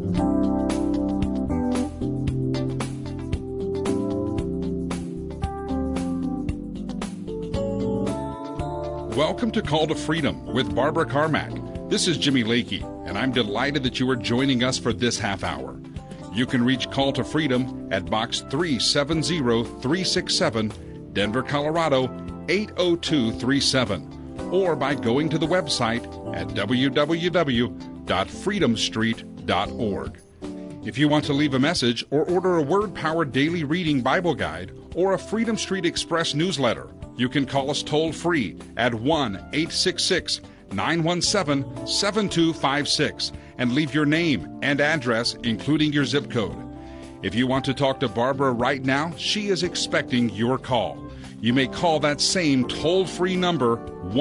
Welcome to Call to Freedom with Barbara Carmack. This is Jimmy Lakey, and I'm delighted that you are joining us for this half hour. You can reach Call to Freedom at Box 370367, Denver, Colorado 80237, or by going to the website at www.freedomstreet.org. If you want to leave a message or order a Word-Powered Daily Reading Bible Guide or a Freedom Street Express newsletter, you can call us toll-free at 1-866-917-7256 and leave your name and address, including your zip code. If you want to talk to Barbara right now, she is expecting your call. You may call that same toll-free number,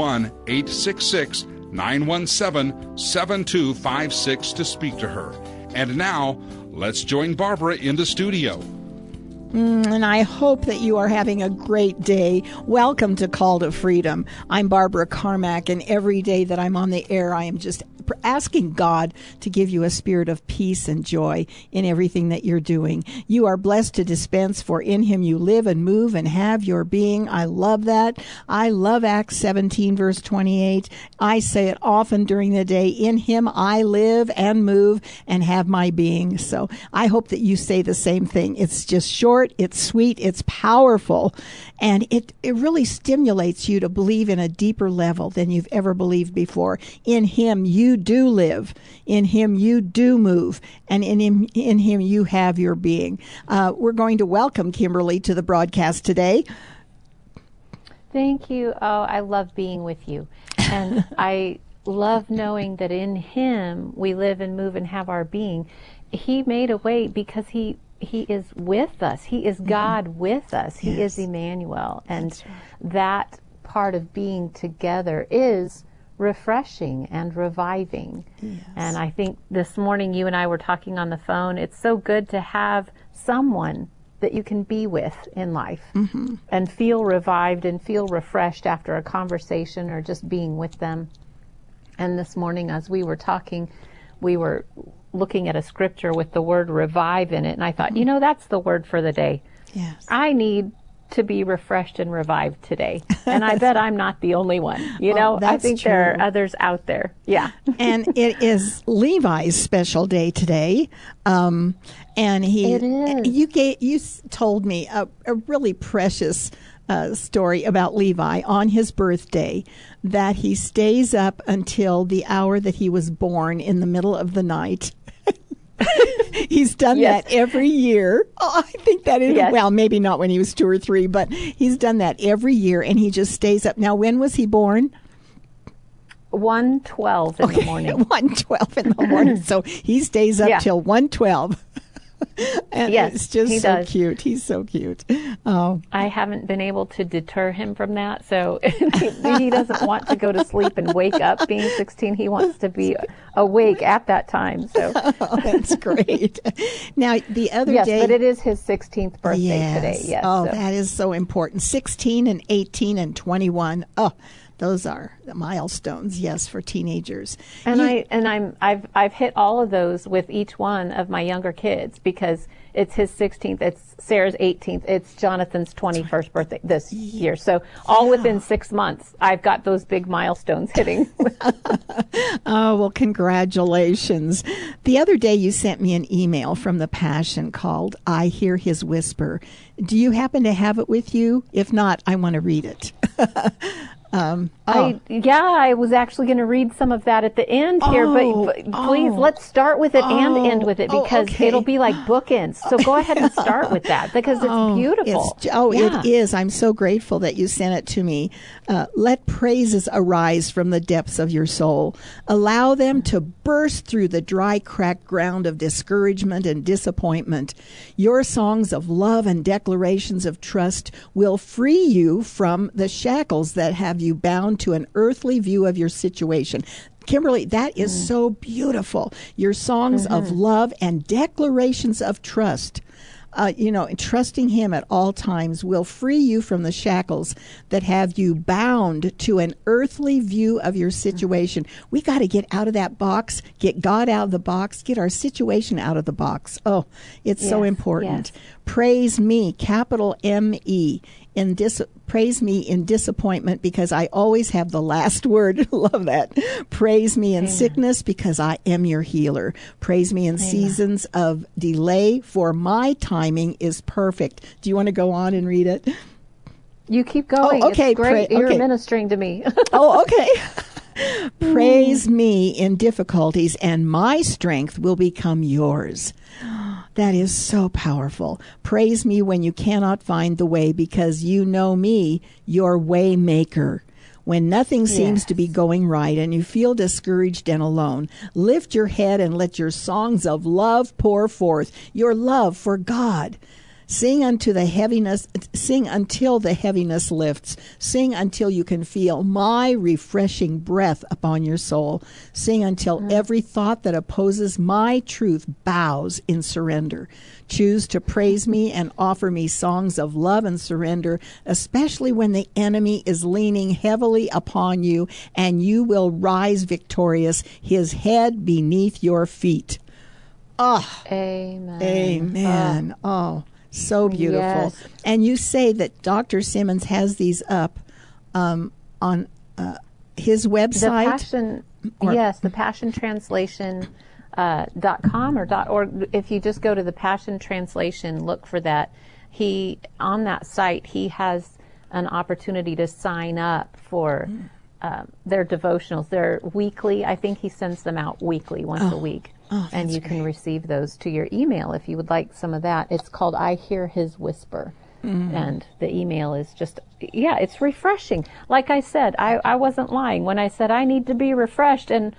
1-866-917-7256 to speak to her. And now, let's join Barbara in the studio. And I hope that you are having a great day. Welcome to Call to Freedom. I'm Barbara Carmack, and every day that I'm on the air, I am just asking God to give you a spirit of peace and joy in everything that you're doing. You are blessed to dispense, for in him you live and move and have your being. I love that. I love Acts 17, verse 28. I say it often during the day. In him I live and move and have my being. So I hope that you say the same thing. It's just short, it's sweet, it's powerful, and it really stimulates you to believe in a deeper level than you've ever believed before. In him you do live, in him you do move, and in him you have your being. We're going to welcome Kimberly to the broadcast today. Thank you. Oh, I love being with you. And I love knowing that in him we live and move and have our being. He made a way because he is with us. He is God with us. He is Emmanuel. And that part of being together is refreshing and reviving. Yes. And I think this morning you and I were talking on the phone. It's so good to have someone that you can be with in life and feel revived and feel refreshed after a conversation or just being with them. And this morning as we were talking, we were looking at a scripture with the word revive in it, and I thought, that's the word for the day. Yes. I need to be refreshed and revived today. And I bet I'm not the only one. I think true. There are others out there. Yeah. And it is Levi's special day today. And it is. You told me a really precious story about Levi on his birthday, that he stays up until the hour that he was born in the middle of the night. He's done that every year. Oh, I think that is, well, maybe not when he was 2 or 3, but he's done that every year, and he just stays up. Now, when was he born? 1:12 in the morning. 1:12 in the morning. So he stays up till 1:12. And it's just so cute. He's so cute. Oh, I haven't been able to deter him from that. So he doesn't want to go to sleep and wake up being 16. He wants to be awake at that time. So that's great. Now, the other day. Yes, but it is his 16th birthday today. Yes. Oh, that is so important. 16 and 18 and 21. Oh, those are the milestones, yes, for teenagers. And I've hit all of those with each one of my younger kids, because it's his 16th, it's Sarah's 18th, it's Jonathan's 21st birthday this year. So all within 6 months, I've got those big milestones hitting. Oh, well, congratulations. The other day you sent me an email from the Passion called I Hear His Whisper. Do you happen to have it with you? If not, I want to read it. I was actually going to read some of that at the end here, but please let's start with it and end with it, because it'll be like bookends. So go ahead and start with that, because it's beautiful. It is. I'm so grateful that you sent it to me. Let praises arise from the depths of your soul. Allow them to burst through the dry, cracked ground of discouragement and disappointment. Your songs of love and declarations of trust will free you from the shackles that have you bound to an earthly view of your situation. Kimberly, that is so beautiful. Your songs of love and declarations of trust. trusting Him at all times will free you from the shackles that have you bound to an earthly view of your situation. We got to get out of that box, get God out of the box, get our situation out of the box. Oh, it's so important. Yes. Praise me, capital M-E, praise me in disappointment because I always have the last word. Love that. Praise me in sickness because I am your healer. Praise me in seasons of delay, for my timing is perfect. Do you want to go on and read it? You keep going. Oh, okay. It's great. You're ministering to me. Oh, okay. Praise me in difficulties, and my strength will become yours. That is so powerful. Praise me when you cannot find the way, because you know me, your way maker. When nothing seems to be going right and you feel discouraged and alone, lift your head and let your songs of love pour forth, your love for God. Sing until the heaviness lifts. Sing until you can feel my refreshing breath upon your soul. Sing until every thought that opposes my truth bows in surrender. Choose to praise me and offer me songs of love and surrender, especially when the enemy is leaning heavily upon you, and you will rise victorious, his head beneath your feet. Oh, amen. Amen. Oh. So beautiful. Yes. And you say that Dr. Simmons has these up on his website? The Passion Translation .com or .org. If you just go to the Passion Translation, look for that. On that site, he has an opportunity to sign up for their devotionals. They're weekly. I think he sends them out weekly, once a week. And you can receive those to your email if you would like some of that. It's called I Hear His Whisper. And the email is just, it's refreshing. Like I said, I wasn't lying when I said I need to be refreshed and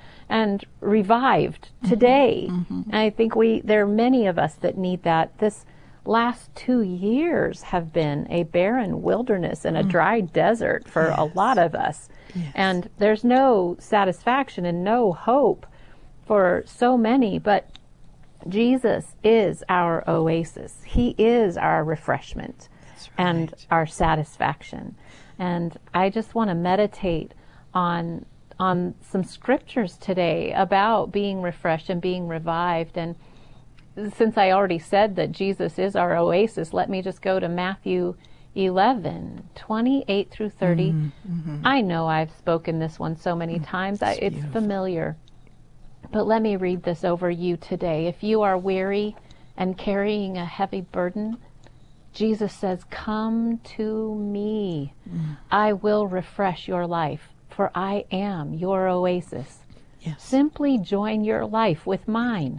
revived today. And I think there are many of us that need that. This last 2 years have been a barren wilderness and a dry desert for a lot of us. Yes. And there's no satisfaction and no hope for so many, but Jesus is our oasis. He is our refreshment and our satisfaction. And I just want to meditate on some scriptures today about being refreshed and being revived. And since I already said that Jesus is our oasis, let me just go to Matthew 11, 28 through 30. I know I've spoken this one so many times. It's familiar. But let me read this over you today. If you are weary and carrying a heavy burden, Jesus says, come to me. I will refresh your life, for I am your oasis. Yes. Simply join your life with mine.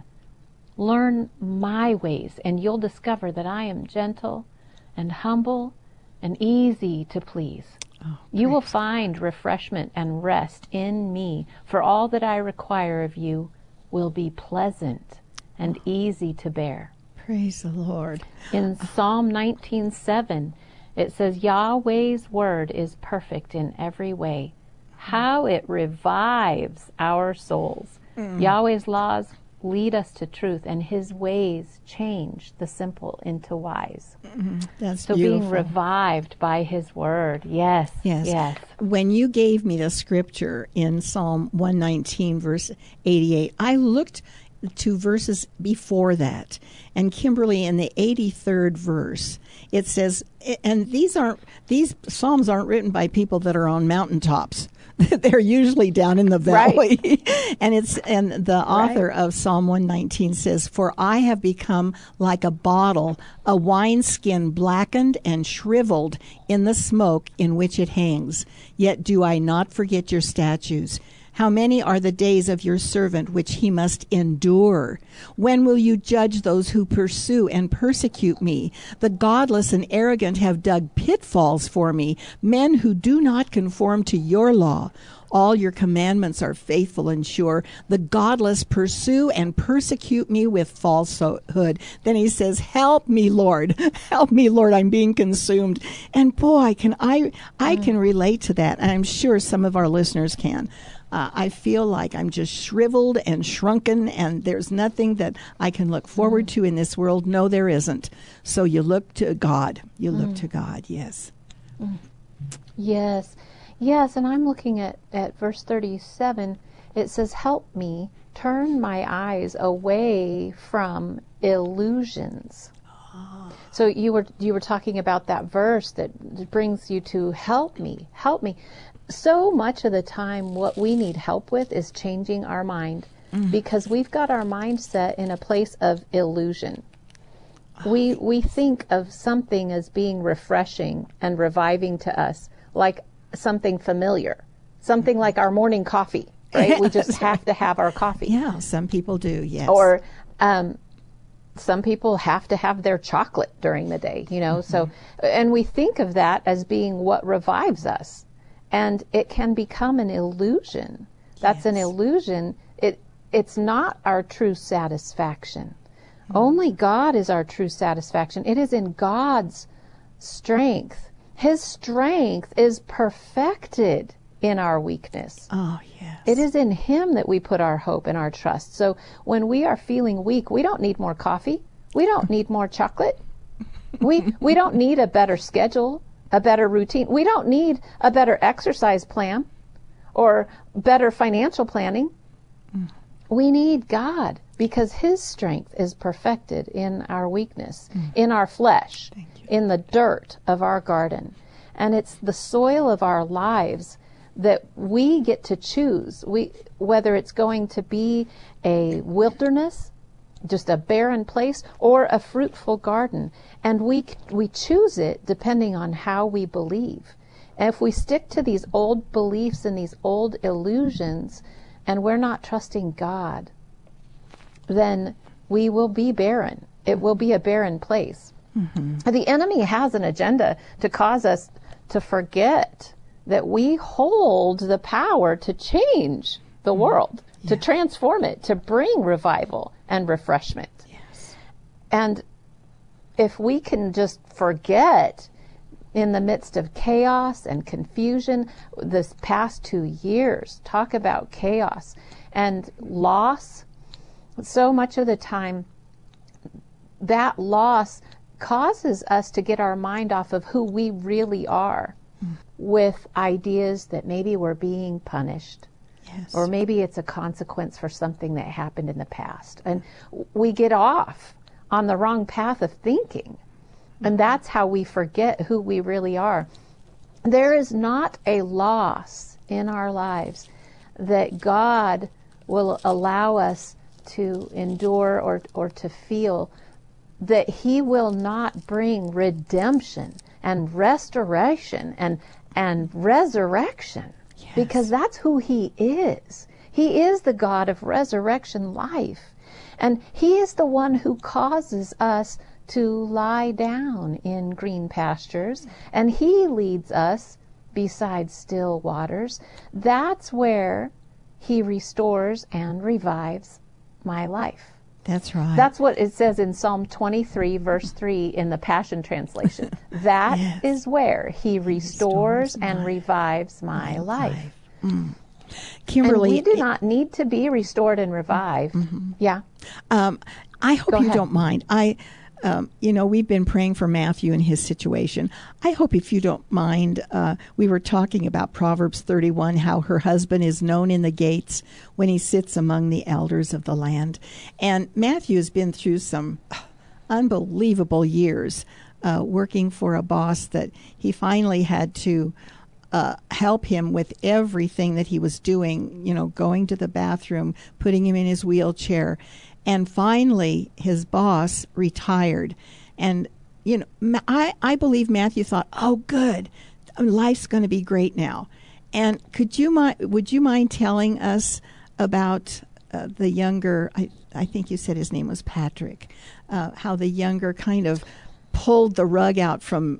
Learn my ways, and you'll discover that I am gentle and humble and easy to please. You will find refreshment and rest in me, for all that I require of you will be pleasant and easy to bear. Praise the Lord. In Psalm 19:7, it says, Yahweh's word is perfect in every way. How it revives our souls. Yahweh's laws lead us to truth, and his ways change the simple into wise. That's so beautiful. Being revived by his word. Yes. When you gave me the scripture in Psalm 119, verse 88, I looked to verses before that. And Kimberly, in the 83rd verse, it says, and these Psalms aren't written by people that are on mountaintops. They're usually down in the valley. Right. and the author of Psalm 119 says, for I have become like a bottle, a wineskin blackened and shriveled in the smoke in which it hangs. Yet do I not forget your statutes. How many are the days of your servant which he must endure? When will you judge those who pursue and persecute me? The godless and arrogant have dug pitfalls for me, men who do not conform to your law. All your commandments are faithful and sure. The godless pursue and persecute me with falsehood. Then he says, help me, Lord. Help me, Lord. I'm being consumed. And boy, I can relate to that. And I'm sure some of our listeners can. I feel like I'm just shriveled and shrunken, and there's nothing that I can look forward to in this world. No, there isn't. So you look to God. You look to God, yes. Yes. Yes, and I'm looking at verse 37. It says, help me turn my eyes away from illusions. So you were talking about that verse that brings you to help me. So much of the time what we need help with is changing our mind, because we've got our mindset in a place of illusion. We think of something as being refreshing and reviving to us, like something familiar, something like our morning coffee, right? We just have to have our coffee. Yeah, some people do, yes. Or some people have to have their chocolate during the day, so, and we think of that as being what revives us. And it can become an illusion. That's an illusion. It's not our true satisfaction. Only God is our true satisfaction. It is in God's strength. His strength is perfected in our weakness. Oh, yes. It is in Him that we put our hope and our trust. So when we are feeling weak, we don't need more coffee. We don't need more chocolate. We don't need a better schedule, a better routine. We don't need a better exercise plan or better financial planning. We need God, because His strength is perfected in our weakness, in our flesh, in the dirt of our garden. And it's the soil of our lives that we get to choose. Whether it's going to be a wilderness, just a barren place, or a fruitful garden. And we choose it depending on how we believe. And if we stick to these old beliefs and these old illusions, and we're not trusting God, then we will be barren. It will be a barren place. The enemy has an agenda to cause us to forget that we hold the power to change the world, to transform it, to bring revival and refreshment. Yes. And if we can just forget in the midst of chaos and confusion, this past 2 years, talk about chaos and loss. So much of the time, that loss causes us to get our mind off of who we really are, with ideas that maybe we're being punished. Yes. Or maybe it's a consequence for something that happened in the past. And we get off on the wrong path of thinking. And that's how we forget who we really are. There is not a loss in our lives that God will allow us to endure or to feel that He will not bring redemption and restoration and resurrection. Yes. Because that's who He is. He is the God of resurrection life. And He is the one who causes us to lie down in green pastures, and He leads us beside still waters. That's where He restores and revives my life. That's right. That's what it says in Psalm 23, verse 3 in the Passion Translation. That is where He restores and revives my life. Kimberly, and we do not need to be restored and revived. Yeah. I hope you don't mind. We've been praying for Matthew and his situation. I hope, if you don't mind, we were talking about Proverbs 31, how her husband is known in the gates when he sits among the elders of the land. And Matthew has been through some unbelievable years working for a boss that he finally had to help him with everything that he was doing, going to the bathroom, putting him in his wheelchair. And finally, his boss retired. And, I believe Matthew thought, oh, good, life's going to be great now. And would you mind telling us about the younger, I think you said his name was Patrick, how the younger kind of pulled the rug out from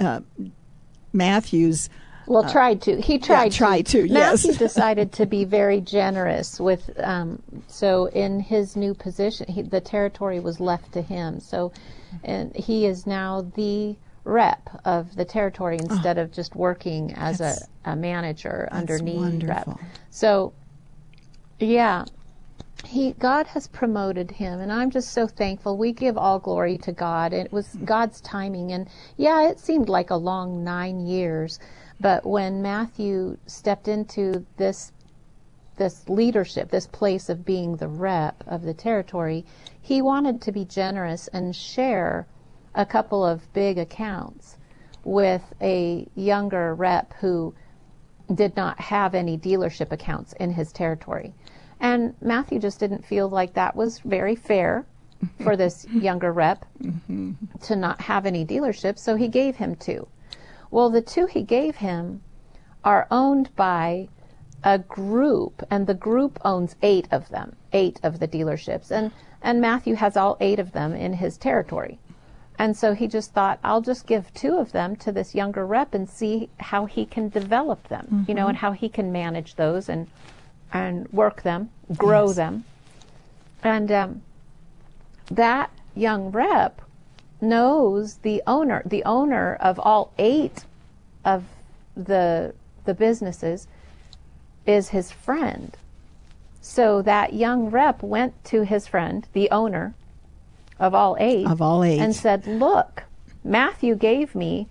Matthew's. Well, tried to. He tried to, yes. Matthew decided to be very generous with, so in his new position, the territory was left to him. So, and he is now the rep of the territory instead of just working as a manager underneath wonderful. rep. So, yeah, God has promoted him, and I'm just so thankful. We give all glory to God. It was God's timing, and yeah, it seemed like a long 9 years, but when Matthew stepped into this leadership, this place of being the rep of the territory, he wanted to be generous and share a couple of big accounts with a younger rep who did not have any dealership accounts in his territory. And Matthew just didn't feel like that was very fair for this younger rep to not have any dealerships, so he gave him 2. Well, the 2 he gave him are owned by a group, and the group owns 8 of them, 8 of the dealerships, and Matthew has all 8 of them in his territory. And so he just thought, I'll just give 2 of them to this younger rep and see how he can develop them, you know, and how he can manage those and work them, grow them. And that young rep knows the owner of all 8 of the businesses is his friend. So that young rep went to his friend, the owner of all 8, and said, look, Matthew gave me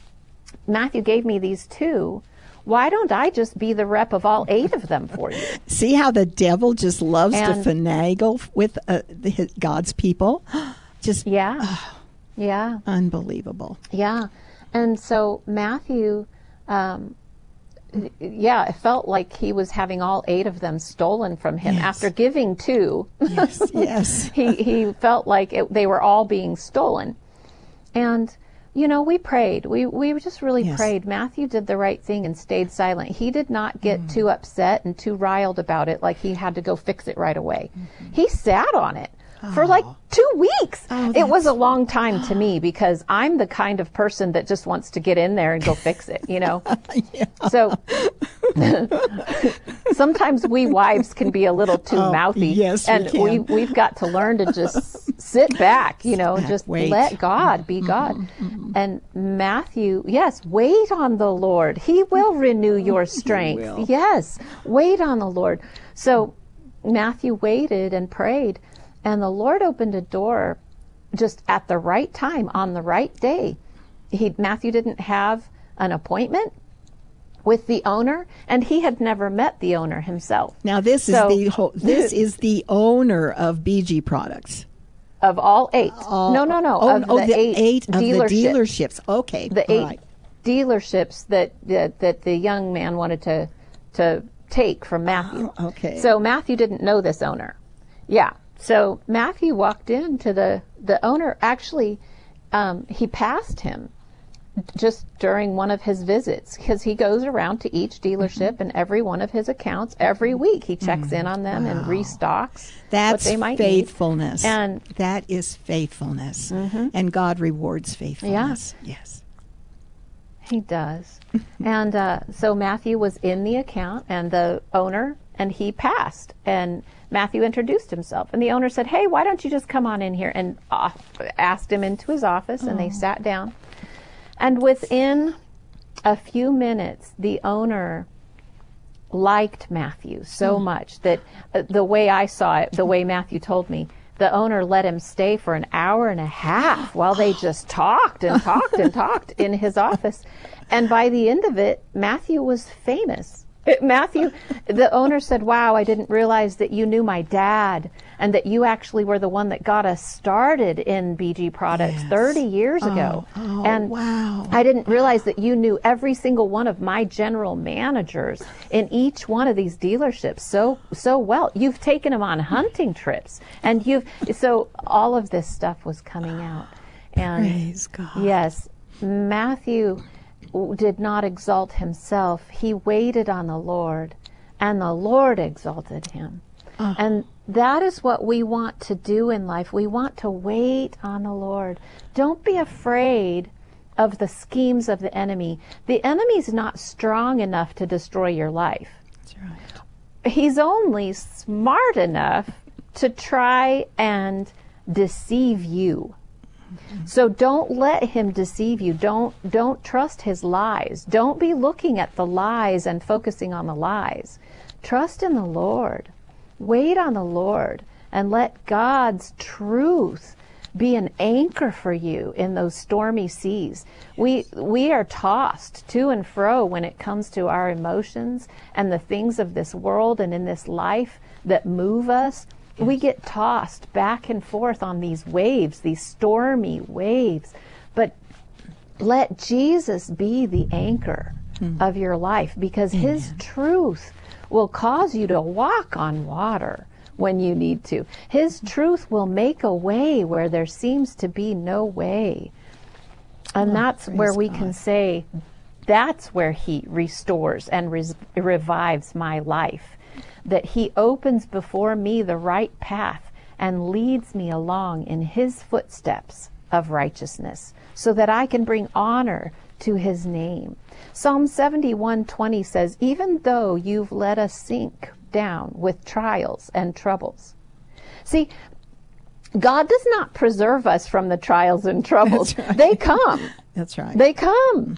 these 2. Why don't I just be the rep of all 8 of them for you? See how the devil just loves to finagle with God's people? Just yeah. Unbelievable. Yeah. And so Matthew, it felt like he was having all 8 of them stolen from him. Yes. After giving 2. Yes. he felt like they were all being stolen. And you know, we prayed. We just really prayed. Matthew did the right thing and stayed silent. He did not get too upset and too riled about it like he had to go fix it right away. He sat on it for like 2 weeks. It was a long time to me because I'm the kind of person that just wants to get in there and go fix it, you know? So sometimes we wives can be a little too mouthy. Yes, and we've got to learn to just sit back, you know, just let God be God. And Matthew, wait on the Lord. He will renew your strength. Yes, wait on the Lord. So Matthew waited and prayed, and the Lord opened a door just at the right time, on the right day. Matthew didn't have an appointment with the owner, and he had never met the owner himself. Now this is the owner of BG Products. Of all 8. No. Of the 8 of the dealerships. Okay. The 8 dealerships that the young man wanted to take from Matthew. Okay. So Matthew didn't know this owner. Yeah. So Matthew walked into the owner. Actually, he passed him just during one of his visits, because he goes around to each dealership and every one of his accounts every week. He checks in on them and restocks what they might faithfulness. need. And that is faithfulness. And God rewards faithfulness. Yeah. Yes. He does. And so Matthew was in the account and the owner, and he passed. And Matthew introduced himself. And the owner said, hey, why don't you just come on in here? And asked him into his office, and they sat down. And within a few minutes, the owner liked Matthew so much that the way I saw it, the way Matthew told me, the owner let him stay for an hour and a half while they just talked and talked and talked in his office. And by the end of it, Matthew was famous. The owner said, wow, I didn't realize that you knew my dad and that you actually were the one that got us started in BG Products 30 years ago. And wow. I didn't realize that you knew every single one of my general managers in each one of these dealerships so well. You've taken them on hunting trips, and so all of this stuff was coming out. And praise God. Yes, Matthew did not exalt himself. He waited on the Lord, and the Lord exalted him. And that is what we want to do in life. We want to wait on the Lord. Don't be afraid of the schemes of the enemy. The enemy's not strong enough to destroy your life. That's right. He's only smart enough to try and deceive you. So don't let him deceive you. Don't trust his lies. Don't be looking at the lies and focusing on the lies. Trust in the Lord. Wait on the Lord and let God's truth be an anchor for you in those stormy seas. We are tossed to and fro when it comes to our emotions and the things of this world and in this life that move us. We get tossed back and forth on these waves, these stormy waves. But let Jesus be the anchor of your life, because his truth will cause you to walk on water when you need to. His truth will make a way where there seems to be no way. And that's where we can say, that's where he restores and revives my life. That he opens before me the right path and leads me along in his footsteps of righteousness, so that I can bring honor to his name. Psalm 71:20 says, even though you've let us sink down with trials and troubles. See, God does not preserve us from the trials and troubles. That's right. They come. That's right. They come.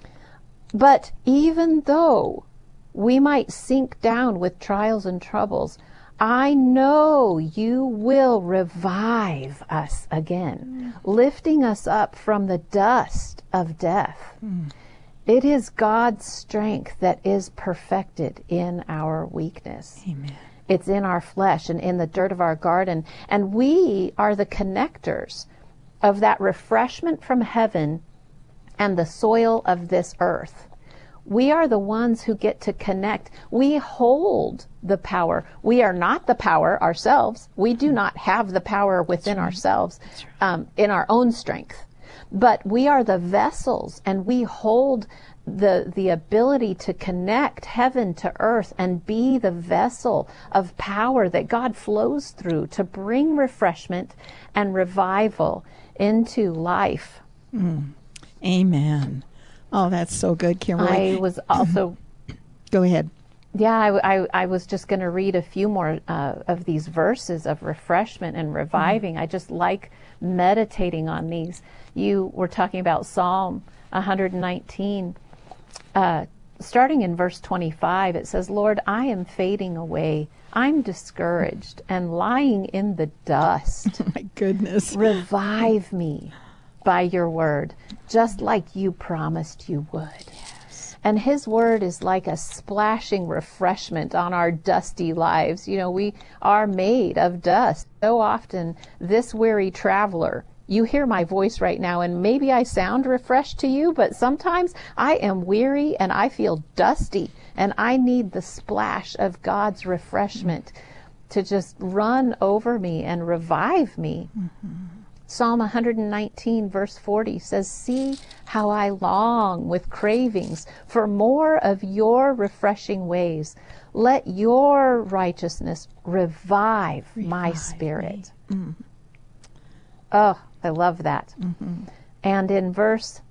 But even though we might sink down with trials and troubles, I know you will revive us again, lifting us up from the dust of death. It is God's strength that is perfected in our weakness. Amen. It's in our flesh and in the dirt of our garden. And we are the connectors of that refreshment from heaven and the soil of this earth. We are the ones who get to connect. We hold the power. We are not the power ourselves. We do not have the power within ourselves, in our own strength. But we are the vessels, and we hold the ability to connect heaven to earth and be the vessel of power that God flows through to bring refreshment and revival into life. Amen. Oh, that's so good, Kimberly. I was also... Go ahead. Yeah, I was just going to read a few more of these verses of refreshment and reviving. I just like meditating on these. You were talking about Psalm 119. Starting in verse 25, it says, Lord, I am fading away. I'm discouraged and lying in the dust. My goodness. Revive me by your word, just like you promised you would. Yes. And his word is like a splashing refreshment on our dusty lives. You know, we are made of dust. So often, this weary traveler, you hear my voice right now, and maybe I sound refreshed to you, but sometimes I am weary and I feel dusty, and I need the splash of God's refreshment to just run over me and revive me. Psalm 119 verse 40 says, see how I long with cravings for more of your refreshing ways. Let your righteousness revive my spirit. Oh, I love that. And in verse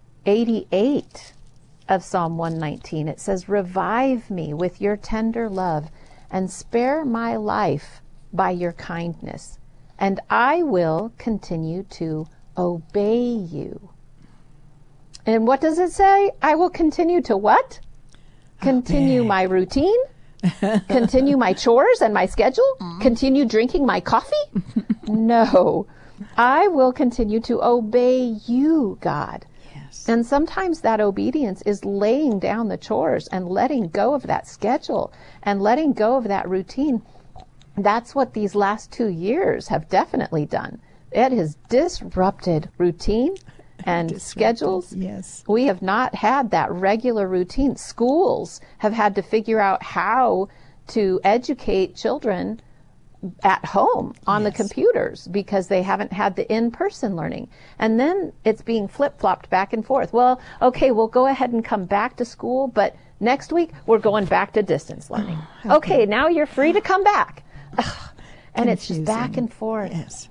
88 of Psalm 119, it says, revive me with your tender love and spare my life by your kindness, and I will continue to obey you. And what does it say? I will continue to what? Continue my routine? Continue my chores and my schedule? Continue drinking my coffee? No. I will continue to obey you, God. Yes. And sometimes that obedience is laying down the chores and letting go of that schedule and letting go of that routine. That's what these last 2 years have definitely done. It has disrupted routine and schedules. Yes. We have not had that regular routine. Schools have had to figure out how to educate children at home on the computers because they haven't had the in-person learning. And then it's being flip-flopped back and forth. Well, okay, we'll go ahead and come back to school, but next week we're going back to distance learning. Okay, now you're free to come back. And it's just back and forth. Yes.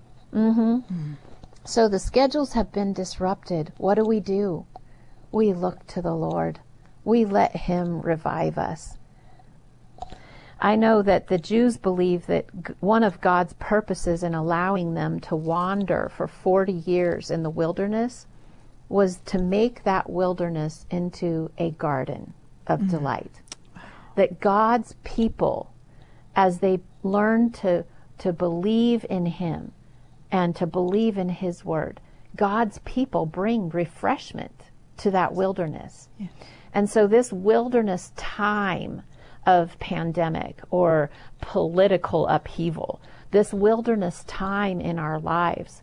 So the schedules have been disrupted. What do? We look to the Lord. We let him revive us. I know that the Jews believe that one of God's purposes in allowing them to wander for 40 years in the wilderness was to make that wilderness into a garden of delight. That God's people, as they learn to believe in Him and to believe in His Word, God's people bring refreshment to that wilderness. Yes. And so this wilderness time of pandemic or political upheaval, this wilderness time in our lives,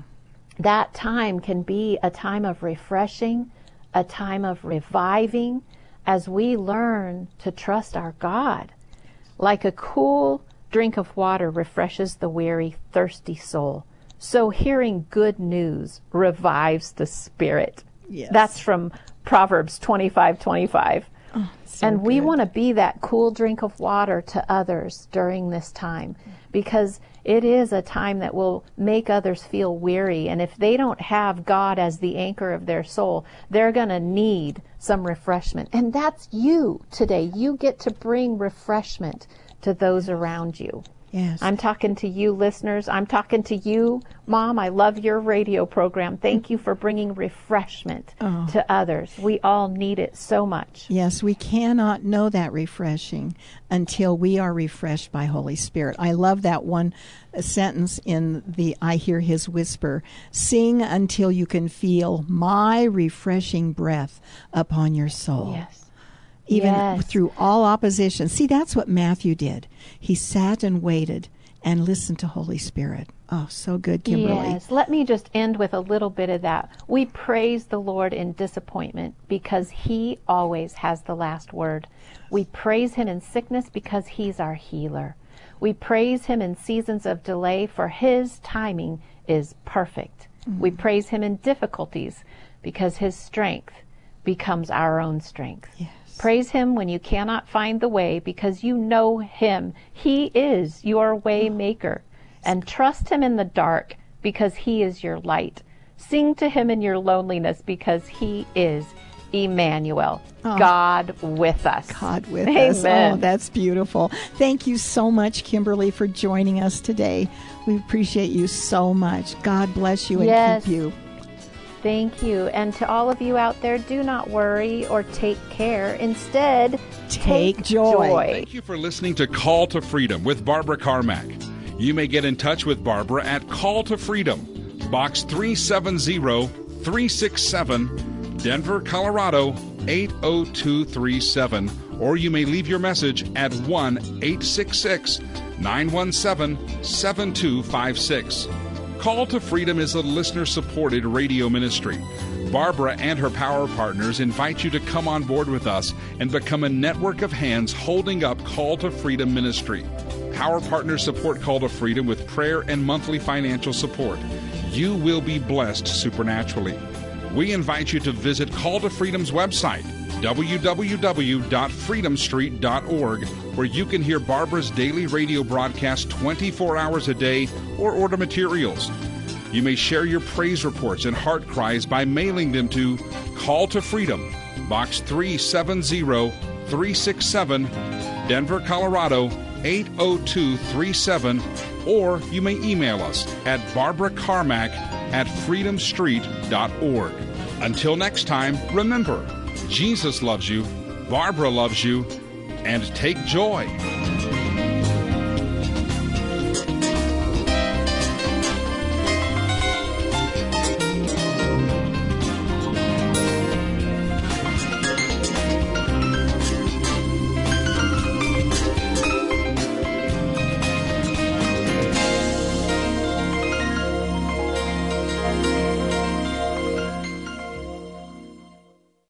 that time can be a time of refreshing, a time of reviving, as we learn to trust our God. Like a cool drink of water refreshes the weary, thirsty soul, so hearing good news revives the spirit. Yes. That's from Proverbs 25:25. Oh, so and we want to be that cool drink of water to others during this time, because it is a time that will make others feel weary. And if they don't have God as the anchor of their soul, they're going to need some refreshment. And that's you today. You get to bring refreshment to those around you. Yes. I'm talking to you, listeners. I'm talking to you, Mom. I love your radio program. Thank you for bringing refreshment to others. We all need it so much. Yes, we cannot know that refreshing until we are refreshed by Holy Spirit. I love that one sentence in the I Hear His Whisper. Sing until you can feel my refreshing breath upon your soul. Yes. Even through all opposition. See, that's what Matthew did. He sat and waited and listened to Holy Spirit. Oh, so good, Kimberly. Yes. Let me just end with a little bit of that. We praise the Lord in disappointment because He always has the last word. We praise Him in sickness because He's our healer. We praise Him in seasons of delay, for His timing is perfect. Mm-hmm. We praise Him in difficulties because His strength becomes our own strength. Yes. Praise Him when you cannot find the way, because you know Him. He is your way maker. And trust Him in the dark, because He is your light. Sing to Him in your loneliness, because He is Emmanuel, God with us. God with us. Oh, that's beautiful. Thank you so much, Kimberly, for joining us today. We appreciate you so much. God bless you and keep you. Thank you. And to all of you out there, do not worry or take care. Instead, take joy. Thank you for listening to Call to Freedom with Barbara Carmack. You may get in touch with Barbara at Call to Freedom, Box 370-367, Denver, Colorado 80237. Or you may leave your message at 1-866-917-7256. Call to Freedom is a listener-supported radio ministry. Barbara and her power partners invite you to come on board with us and become a network of hands holding up Call to Freedom ministry. Power partners support Call to Freedom with prayer and monthly financial support. You will be blessed supernaturally. We invite you to visit Call to Freedom's website, www.freedomstreet.org, where you can hear Barbara's daily radio broadcast 24 hours a day or order materials. You may share your praise reports and heart cries by mailing them to Call to Freedom, Box 370-367, Denver, Colorado 80237, or you may email us at barbaracarmack@freedomstreet.org. Until next time, remember, Jesus loves you, Barbara loves you, and take joy.